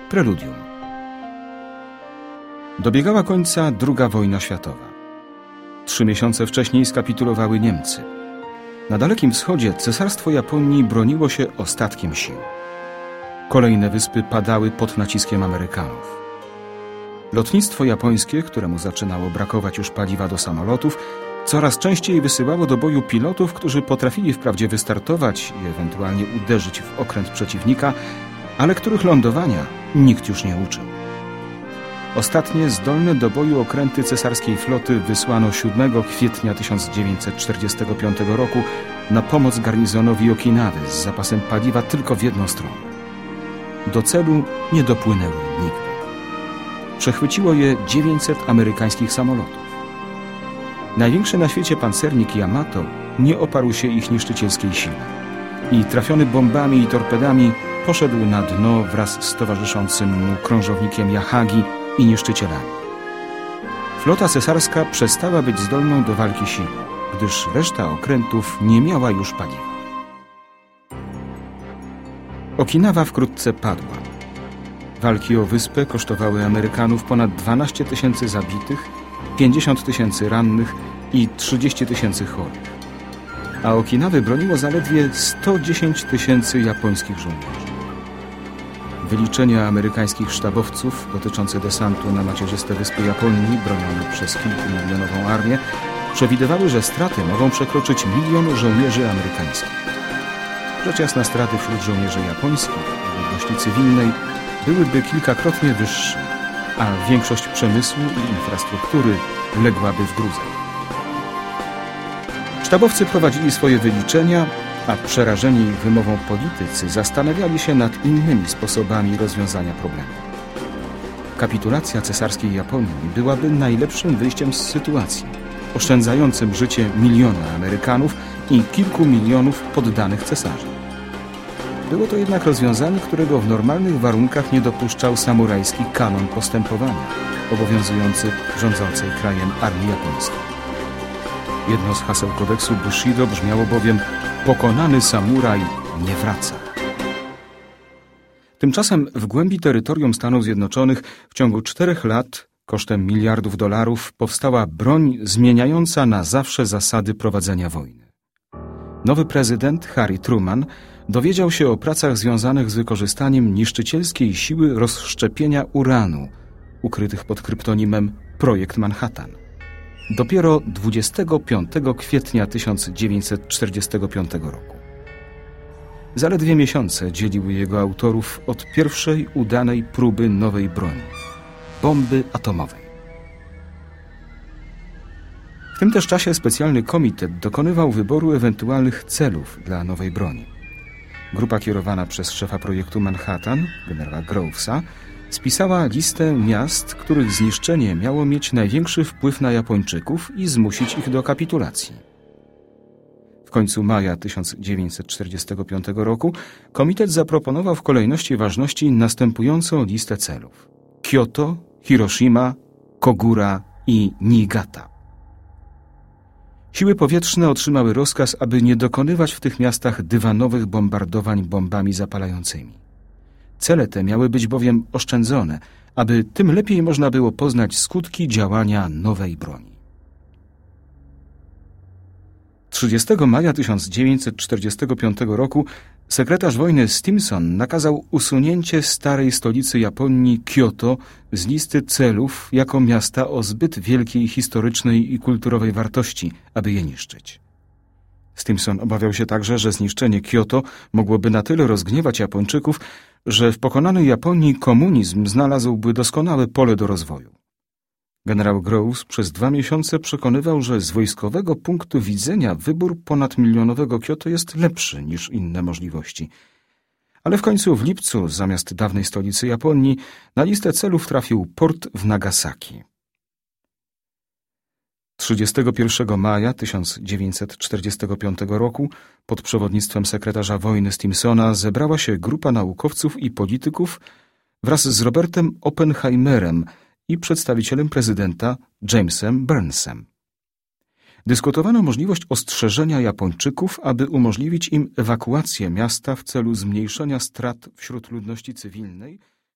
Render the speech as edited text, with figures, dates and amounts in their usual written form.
Preludium. Dobiegała końca II wojna światowa. 3 miesiące wcześniej skapitulowały Niemcy. Na Dalekim Wschodzie Cesarstwo Japonii broniło się ostatkiem sił. Kolejne wyspy padały pod naciskiem Amerykanów. Lotnictwo japońskie, któremu zaczynało brakować już paliwa do samolotów, coraz częściej wysyłało do boju pilotów, którzy potrafili wprawdzie wystartować i ewentualnie uderzyć w okręt przeciwnika, ale których lądowania nikt już nie uczył. Ostatnie zdolne do boju okręty cesarskiej floty wysłano 7 kwietnia 1945 roku na pomoc garnizonowi Okinawy z zapasem paliwa tylko w jedną stronę. Do celu nie dopłynęły nigdy. Przechwyciło je 900 amerykańskich samolotów. Największy na świecie pancernik Yamato nie oparł się ich niszczycielskiej sile i trafiony bombami i torpedami poszedł na dno wraz z towarzyszącym mu krążownikiem Yahagi i niszczycielami. Flota cesarska przestała być zdolną do walki siłą, gdyż reszta okrętów nie miała już paliwa. Okinawa wkrótce padła. Walki o wyspę kosztowały Amerykanów ponad 12 000 zabitych, 50 000 rannych i 30 000 chorych. A Okinawy broniło zaledwie 110 000 japońskich żołnierzy. Wyliczenia amerykańskich sztabowców dotyczące desantu na macierzyste wyspy Japonii, bronione przez kilkumilionową armię, przewidywały, że straty mogą przekroczyć 1 000 000 żołnierzy amerykańskich. Rzecz jasna, straty wśród żołnierzy japońskich w ludności cywilnej byłyby kilkakrotnie wyższe, a większość przemysłu i infrastruktury ległaby w gruzach. Sztabowcy prowadzili swoje wyliczenia, a przerażeni ich wymową politycy zastanawiali się nad innymi sposobami rozwiązania problemu. Kapitulacja cesarskiej Japonii byłaby najlepszym wyjściem z sytuacji, oszczędzającym życie miliona Amerykanów i kilku milionów poddanych cesarza. Było to jednak rozwiązanie, którego w normalnych warunkach nie dopuszczał samurajski kanon postępowania, obowiązujący rządzącej krajem armii japońskiej. Jedno z haseł kodeksu Bushido brzmiało bowiem: pokonany samuraj nie wraca. Tymczasem w głębi terytorium Stanów Zjednoczonych w ciągu 4 lat kosztem miliardów dolarów powstała broń zmieniająca na zawsze zasady prowadzenia wojny. Nowy prezydent Harry Truman dowiedział się o pracach związanych z wykorzystaniem niszczycielskiej siły rozszczepienia uranu, ukrytych pod kryptonimem Projekt Manhattan. Dopiero 25 kwietnia 1945 roku. Zaledwie miesiące dzieliły jego autorów od pierwszej udanej próby nowej broni – bomby atomowej. W tym też czasie specjalny komitet dokonywał wyboru ewentualnych celów dla nowej broni. Grupa kierowana przez szefa projektu Manhattan, generała Grovesa, spisała listę miast, których zniszczenie miało mieć największy wpływ na Japończyków i zmusić ich do kapitulacji. W końcu maja 1945 roku komitet zaproponował w kolejności ważności następującą listę celów: Kyoto, Hiroshima, Kogura i Niigata. Siły powietrzne otrzymały rozkaz, aby nie dokonywać w tych miastach dywanowych bombardowań bombami zapalającymi. Cele te miały być bowiem oszczędzone, aby tym lepiej można było poznać skutki działania nowej broni. 30 maja 1945 roku sekretarz wojny Stimson nakazał usunięcie starej stolicy Japonii Kyoto z listy celów jako miasta o zbyt wielkiej historycznej i kulturowej wartości, aby je niszczyć. Stimson obawiał się także, że zniszczenie Kyoto mogłoby na tyle rozgniewać Japończyków, że w pokonanej Japonii komunizm znalazłby doskonałe pole do rozwoju. Generał Groves przez 2 miesiące przekonywał, że z wojskowego punktu widzenia wybór ponadmilionowego Kyoto jest lepszy niż inne możliwości. Ale w końcu w lipcu, zamiast dawnej stolicy Japonii, na listę celów trafił port w Nagasaki. 31 maja 1945 roku pod przewodnictwem sekretarza wojny Stimsona zebrała się grupa naukowców i polityków wraz z Robertem Oppenheimerem i przedstawicielem prezydenta Jamesem Burnsem. Dyskutowano możliwość ostrzeżenia Japończyków, aby umożliwić im ewakuację miasta w celu zmniejszenia strat wśród ludności cywilnej